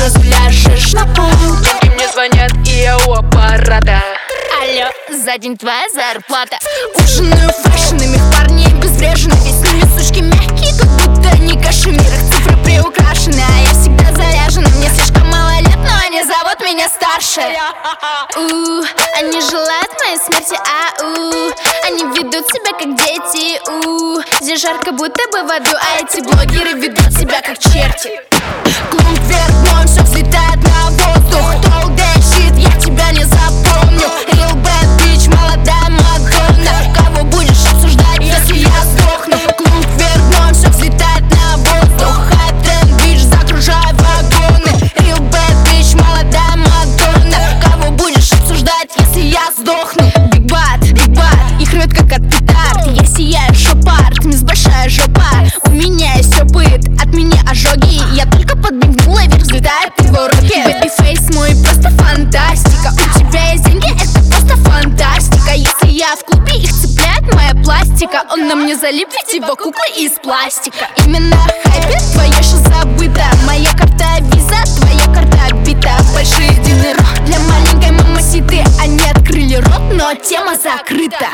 сразу ляжешь на пол. И мне звонят, и я у аппарата. Алло, за день твоя зарплата. Ужинаю фэшнами, парни обезврежены. Весь мир сучки мягкие, как будто они кашемир. Их цифры приукрашены, а я всегда заряжена. Мне слишком мало лет, но они зовут меня старше. Они желают моей смерти, они ведут себя как дети, Здесь жарко, будто бы в аду, а эти блогеры ведут себя как черти. Клуб вверх дном, все взлетает на воздух. Talk that shit, я тебя не запомню. Real bad bitch, молодая Мадонна. Кого будешь обсуждать, если я сдохну? Клуб вверх дном, все взлетает на воздух. High trend, bitch, загружай вагоны. Real bad bitch, молодая Мадонна. Кого будешь обсуждать, если я сдохну? Big bad, их рвет как от петард. Я сияю шопард, мисс большая жопа. У меня есть опыт, от меня ожоги. Я только подбегнула, вверх взлетает его руки. Babyface мой просто фантастика. У тебя есть деньги, это просто фантастика. Если я в клубе, их цепляет моя пластика. Он на мне залип, ведь его куклы из пластика. Именно хайпе твое что забыто. Моя карта виза, твоя карта бита. Большие дины для маленькой мамаситы. Они открыли рот, но тема закрыта.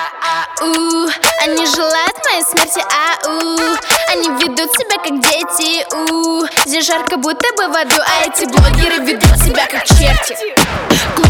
Они желают моей смерти, они ведут себя как дети, Здесь жарко, будто бы в аду, а эти блогеры ведут себя как черти.